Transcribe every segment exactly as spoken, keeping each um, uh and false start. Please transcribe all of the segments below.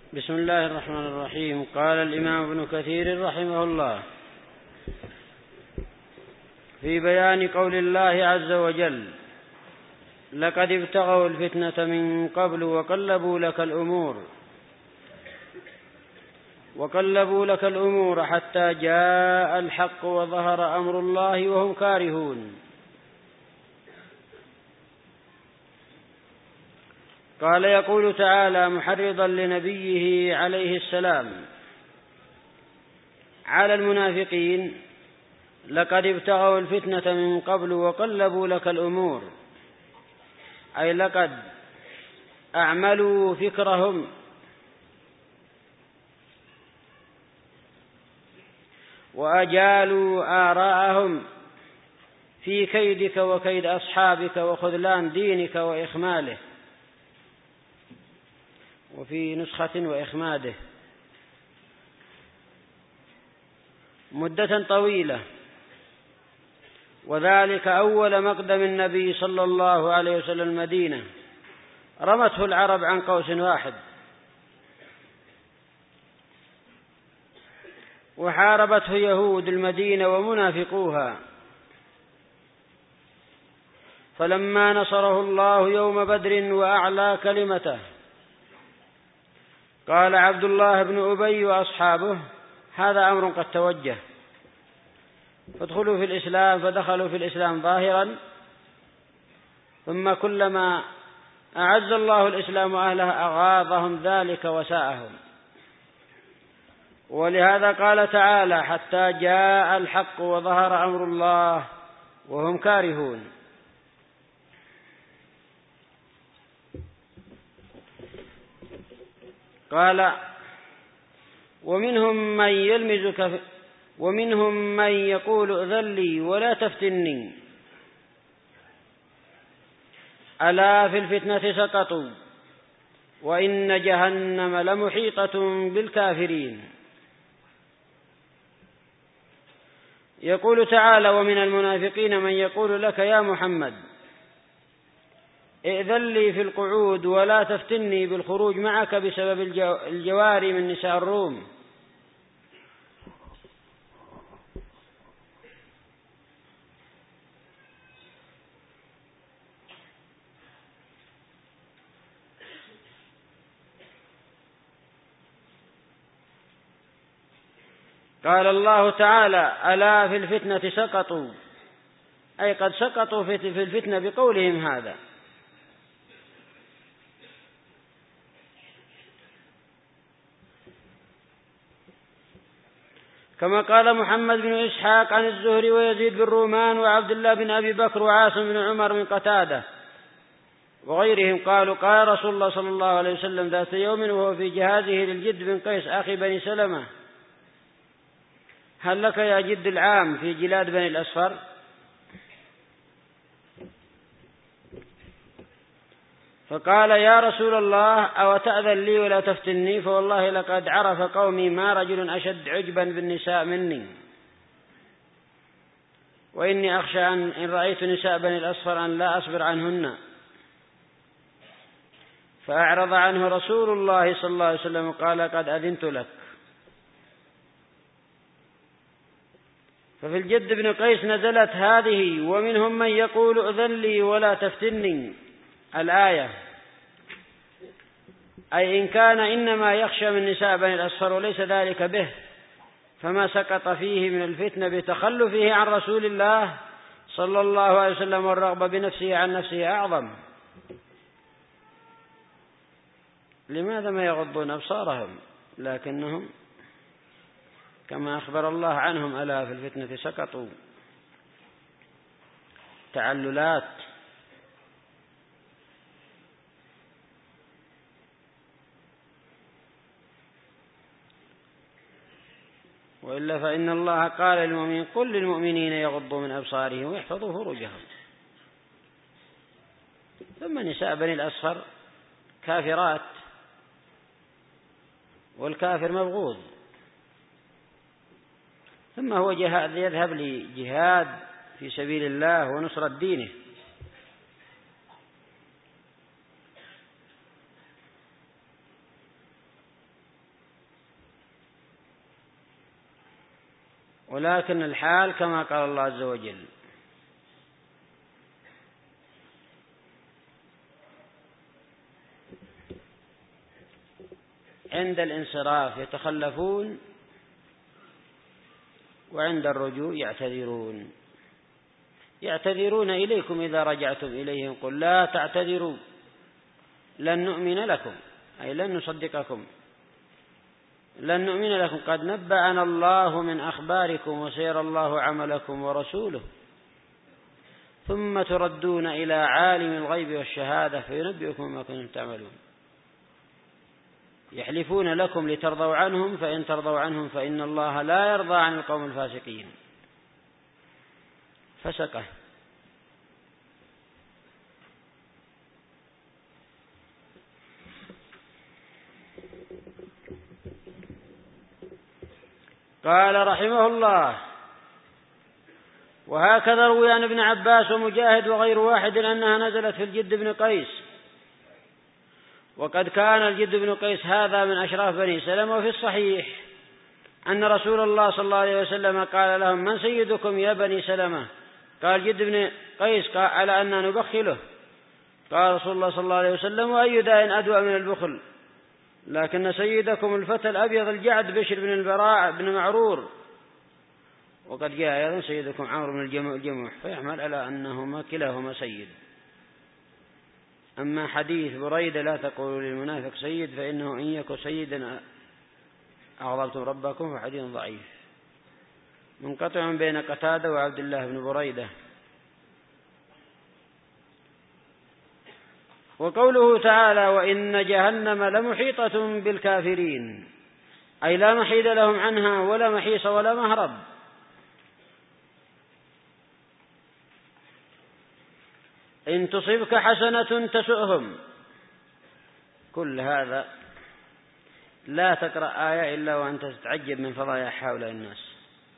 بسم الله الرحمن الرحيم. قال الإمام ابن كثير رحمه الله في بيان قول الله عز وجل: لقد ابتغوا الفتنة من قبل وقلبوا لك الأمور وقلبوا لك الأمور حتى جاء الحق وظهر أمر الله وهم كارهون. قال: يقول تعالى محرضا لنبيه عليه السلام على المنافقين: لقد ابتغوا الفتنة من قبل وقلبوا لك الأمور، أي لقد أعملوا فكرهم وأجالوا آراءهم في كيدك وكيد أصحابك وخذلان دينك وإخماله، وفي نسخة وإخماده، مدة طويلة، وذلك أول مقدم النبي صلى الله عليه وسلم المدينة رمته العرب عن قوس واحد، وحاربته يهود المدينة ومنافقوها، فلما نصره الله يوم بدر وأعلى كلمته قال عبد الله بن أبي وأصحابه: هذا أمر قد توجه، فادخلوا في الإسلام، فدخلوا في الإسلام ظاهرا، ثم كلما أعز الله الإسلام أهله أغاظهم ذلك وساءهم. ولهذا قال تعالى: حتى جاء الحق وظهر أمر الله وهم كارهون. قال: ومنهم من يلمزك ومنهم من يقول ائذن لي ولا تفتني، ألا في الفتنة سقطوا وإن جهنم لمحيطة بالكافرين. يقول تعالى: ومن المنافقين من يقول لك يا محمد ائذن لي في القعود ولا تفتني بالخروج معك بسبب الجواري من نساء الروم. قال الله تعالى: ألا في الفتنة سقطوا، أي قد سقطوا في الفتنة بقولهم هذا. كما قال محمد بن إسحاق عن الزهري ويزيد بن رومان وعبد الله بن أبي بكر وعاصم بن عمر من قتادة وغيرهم قالوا: قال رسول الله صلى الله عليه وسلم ذات يوم وهو في جهازه للجد بن قيس أخي بني سلمة: هل لك يا جد العام في جلاد بني الأصفر؟ فقال: يا رسول الله أو تأذن لي ولا تفتني، فوالله لقد عرف قومي ما رجل أشد عجبا بالنساء مني، وإني أخشى أن إن رأيت نساء بني الأصفر أن لا أصبر عنهن. فأعرض عنه رسول الله صلى الله عليه وسلم قال: قد أذنت لك. ففي الجد بن قيس نزلت هذه: ومنهم من يقول ائذن لي ولا تفتني، الآية، أي إن كان إنما يخشى من نساء بني الأصفر وليس ذلك به، فما سقط فيه من الفتنة بتخلفه عن رسول الله صلى الله عليه وسلم والرغبة بنفسه عن نفسه أعظم. لماذا ما يغضون أبصارهم؟ لكنهم كما أخبر الله عنهم: ألا في الفتنة سقطوا، تعللات. وإلا فإن الله قال للمؤمنين: قل للمؤمنين يغضوا من أبصارهم ويحفظوا فروجهم. ثم نساء بني الأصفر كافرات، والكافر مبغوض، ثم هو جهاد يذهب لجهاد في سبيل الله ونصرة دينه. ولكن الحال كما قال الله عز وجل. عند الانصراف يتخلفون وعند الرجوع يعتذرون. يعتذرون إليكم إذا رجعتم إليهم قل لا تعتذروا لن نؤمن لكم، أي لن نصدقكم، لن نؤمن لكم قد نبأنا الله من أخباركم وسيرى الله عملكم ورسوله ثم تردون إلى عالم الغيب والشهادة فينبئكم ما كنتم تعملون. يحلفون لكم لترضوا عنهم فإن ترضوا عنهم فإن الله لا يرضى عن القوم الفاسقين. فسقه. قال رحمه الله: وهكذا روي عن ابن عباس ومجاهد وغير واحد أنها نزلت في الجد بن قيس، وقد كان الجد بن قيس هذا من أشراف بني سلمة. وفي الصحيح أن رسول الله صلى الله عليه وسلم قال لهم: من سيدكم يا بني سلمة؟ قال الجد بن قيس: قال على أن نبخله. قال رسول الله صلى الله عليه وسلم: وأي داء أدوى من البخل؟ لكن سيدكم الفتى الأبيض الجعد بشر بن البراء بن معرور. وقد جاء أيضا سيدكم عمرو بن الجموح، فيحمل على أنهما كلاهما سيد. أما حديث بريدة لا تقولوا للمنافق سيد فإنه إن يكن سيدا أغضبتم ربكم، فحديث ضعيف منقطع بين قتادة وعبد الله بن بريدة. وقوله تعالى: وإن جهنم لمحيطة بالكافرين، أي لا محيد لهم عنها ولا محيص ولا مهرب. إن تصبك حسنة تسؤهم. كل هذا لا تقرأ آية إلا وأنت تتعجب من فضايا هؤلاء الناس،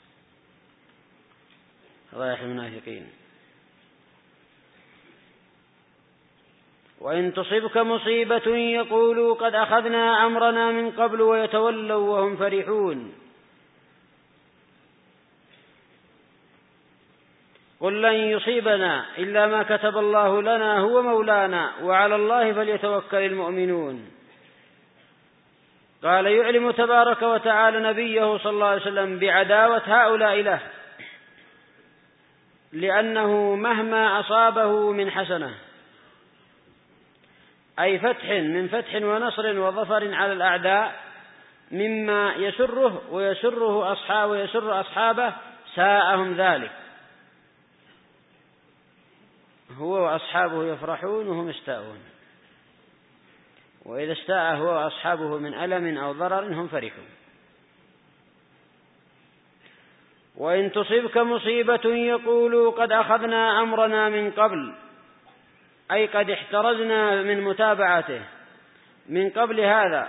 فضايا المنافقين. وإن تصبك مصيبة يقولوا قد أخذنا أمرنا من قبل ويتولوا وهم فرحون. قل لن يصيبنا إلا ما كتب الله لنا هو مولانا وعلى الله فليتوكل المؤمنون. قال يعلم تبارك وتعالى نبيه صلى الله عليه وسلم بعداوة هؤلاء له، لأنه مهما أصابه من حسنة، أي فتح من فتح ونصر وظفر على الأعداء، مما يسره ويسره أصحابه ويسر أصحابه، ساءهم ذلك. هو وأصحابه يفرحون وهم يستاءون، وإذا استاء هو وأصحابه من ألم أو ضرر هم فرحون. وإن تصبك مصيبة يقولوا قد أخذنا أمرنا من قبل، أي قد احترزنا من متابعته من قبل هذا.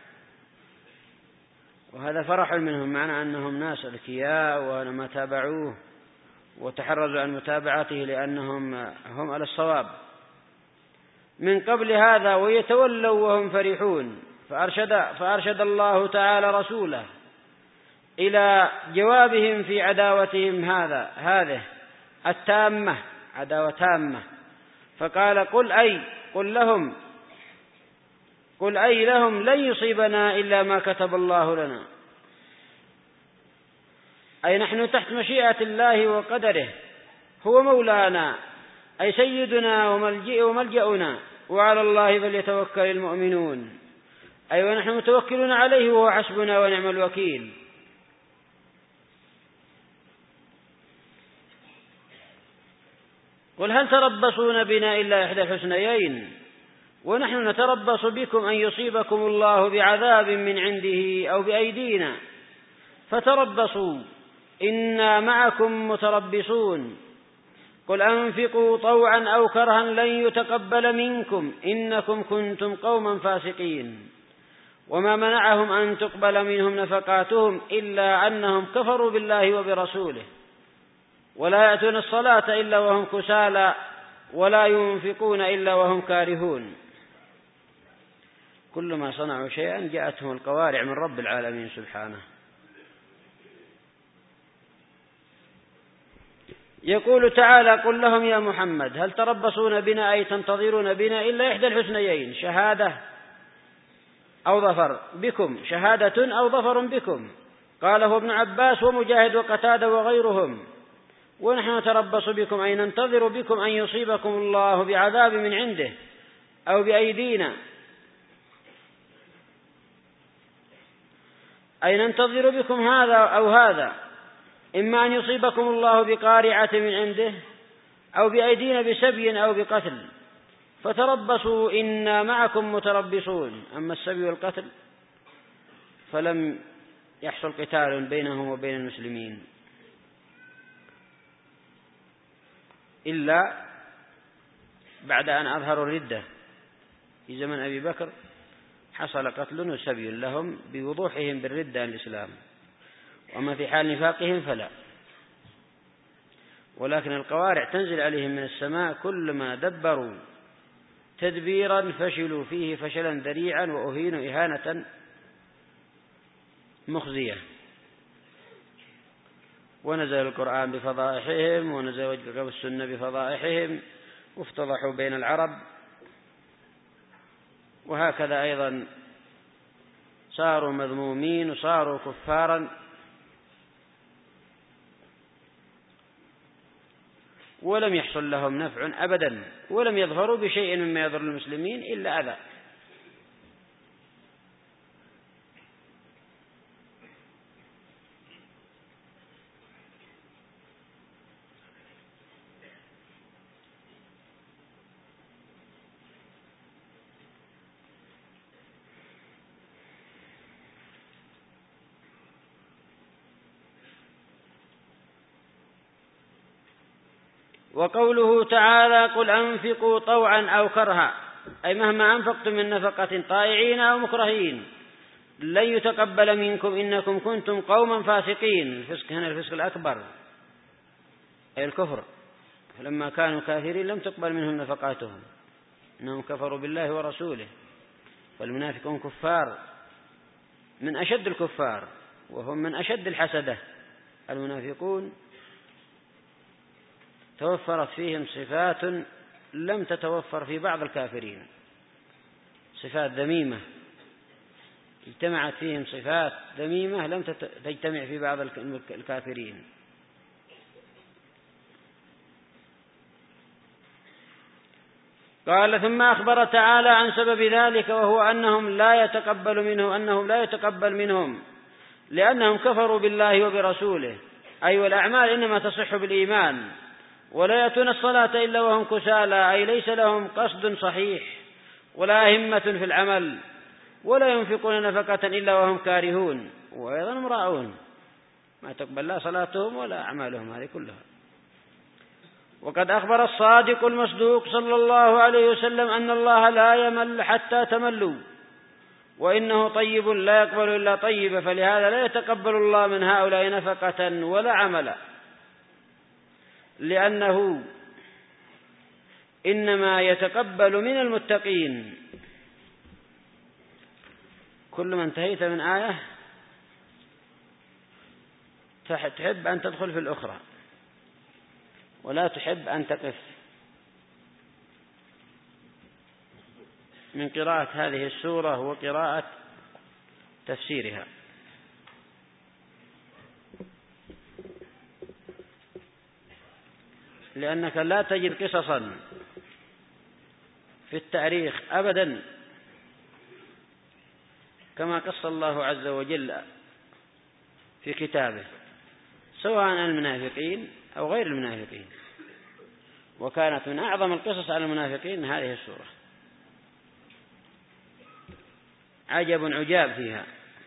وهذا فرح منهم، معنى أنهم ناس أذكياء وما تابعوه وتحرزوا عن متابعته لأنهم هم على الصواب. من قبل هذا ويتولوا وهم فرحون. فأرشد, فأرشد الله تعالى رسوله إلى جوابهم في عداوتهم هذا هذه التامة، عداوة تامة. فقال: قل أي قل لهم قل أي لهم لن يصيبنا إلا ما كتب الله لنا، أي نحن تحت مشيئة الله وقدره، هو مولانا أي سيدنا وملجأنا، وعلى الله فليتوكل المؤمنون، أي ونحن متوكلون عليه وهو حسبنا ونعم الوكيل. قل هل تربصون بنا إلا إحدى الحسنيين ونحن نتربص بكم أن يصيبكم الله بعذاب من عنده أو بأيدينا فتربصوا إنا معكم متربصون. قل أنفقوا طوعا أو كرها لن يتقبل منكم إنكم كنتم قوما فاسقين. وما منعهم أن تقبل منهم نفقاتهم إلا أنهم كفروا بالله وبرسوله ولا يأتون الصلاة إلا وهم كسالى ولا ينفقون إلا وهم كارهون. كل ما صنعوا شيئا جاءتهم القوارع من رب العالمين سبحانه. يقول تعالى: قل لهم يا محمد هل تربصون بنا أي تنتظرون بنا إلا إحدى الحسنيين، شهادة أو ظفر بكم، شهادة أو ظفر بكم. قاله ابن عباس ومجاهد وقتادة وغيرهم: ونحن نتربص بكم أي ننتظر بكم أن يصيبكم الله بعذاب من عنده أو بأيدينا، أي ننتظر بكم هذا أو هذا، إما أن يصيبكم الله بقارعة من عنده أو بأيدينا بسبي أو بقتل، فتربصوا إنا معكم متربصون. أما السبي والقتل فلم يحصل قتال بينهم وبين المسلمين إلا بعد أن أظهروا الردة. في زمن أبي بكر حصل قتل وسبي لهم بوضوحهم بالردة عن الإسلام، وأما في حال نفاقهم فلا. ولكن القوارع تنزل عليهم من السماء كلما دبروا تدبيرا فشلوا فيه فشلا ذريعا وأهينوا إهانة مخزية. ونزل القرآن بفضائحهم، ونزل وجه السنة بفضائحهم، وافتضحوا بين العرب. وهكذا أيضا صاروا مذمومين وصاروا كفارا، ولم يحصل لهم نفع أبدا، ولم يظهروا بشيء مما يضر المسلمين إلا أذى. وقوله تعالى: قل أنفقوا طوعا أو كرها، أي مهما أنفقتم من نفقة طائعين أو مكرهين لن يتقبل منكم إنكم كنتم قوما فاسقين. الفسق هنا الفسق الأكبر أي الكفر، فلما كانوا كافرين لم تقبل منهم نفقاتهم، إنهم كفروا بالله ورسوله. فالمنافقون كفار من أشد الكفار، وهم من أشد الحسدة. المنافقون توفرت فيهم صفات لم تتوفر في بعض الكافرين، صفات ذميمة، اجتمعت فيهم صفات ذميمة لم تجتمع في بعض الكافرين. قال: ثم أخبر تعالى عن سبب ذلك، وهو أنهم لا يتقبل منه أنهم لا يتقبل منهم لأنهم كفروا بالله وبرسوله، أي والأعمال إنما تصح بالإيمان. ولا يأتون الصلاة إلا وهم كسالى، أي ليس لهم قصد صحيح ولا همة في العمل. ولا ينفقون نفقة إلا وهم كارهون، وأيضا مراعون، ما تقبل لا صلاتهم ولا أعمالهم هذه كلها. وقد أخبر الصادق المصدوق صلى الله عليه وسلم أن الله لا يمل حتى تملوا، وإنه طيب لا يقبل إلا طيبا، فلهذا لا يتقبل الله من هؤلاء نفقة ولا عملا، لأنه إنما يتقبل من المتقين. كل ما انتهيت من آية تحب أن تدخل في الأخرى ولا تحب أن تقف من قراءة هذه السورة وقراءة تفسيرها. لأنك لا تجد قصصا في التاريخ أبدا كما قص الله عز وجل في كتابه، سواء عن المنافقين أو غير المنافقين. وكانت من أعظم القصص على المنافقين هذه السورة، عجب عجاب فيها.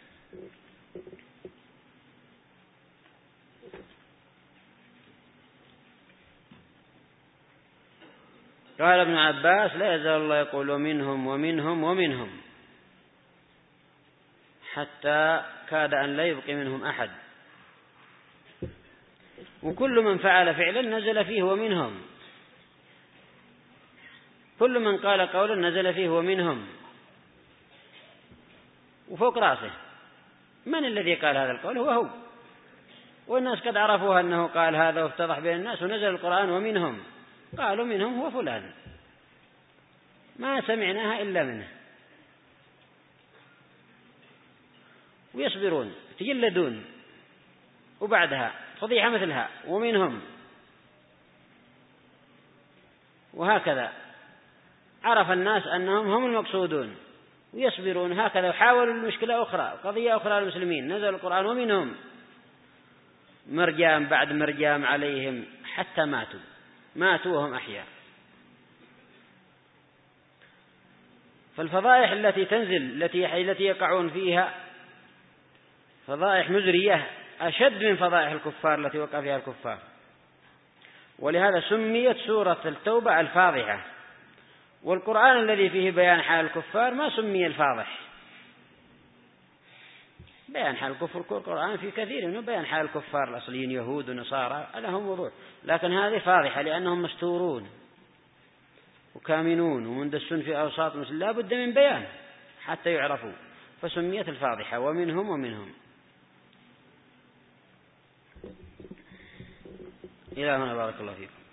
قال ابن عباس: لا يزال الله يقول ومنهم ومنهم ومنهم، حتى كاد أن لا يبقي منهم أحد. وكل من فعل فعلا نزل فيه ومنهم، كل من قال قولا نزل فيه ومنهم، وفوق رأسه من الذي قال هذا القول؟ هو هو والناس قد عرفوها أنه قال هذا وافتضح بين الناس، ونزل القرآن ومنهم، قالوا منهم هو فلان، ما سمعناها إلا منه. ويصبرون يتجلدون، وبعدها فضيحة مثلها ومنهم، وهكذا عرف الناس أنهم هم المقصودون ويصبرون هكذا، وحاولوا المشكلة أخرى قضية أخرى للمسلمين، نزل القرآن ومنهم، مرجام بعد مرجام عليهم حتى ماتوا ماتوا وهم أحياء. فالفضائح التي تنزل التي التي يقعون فيها فضائح مزرية أشد من فضائح الكفار التي وقع فيها الكفار، ولهذا سميت سورة التوبة الفاضحة. والقرآن الذي فيه بيان حال الكفار ما سمي الفاضح، بيان حال الكفر القرآن في كثير منه بيان حال الكفار الأصليين يهود ونصارى لهم وضوح، لكن هذه فاضحة لأنهم مستورون وكامنون ومندسون في أوساط مثل لا بد من بيان حتى يعرفوا، فسميت الفاضحة ومنهم ومنهم. إلى هنا بارك الله فيكم.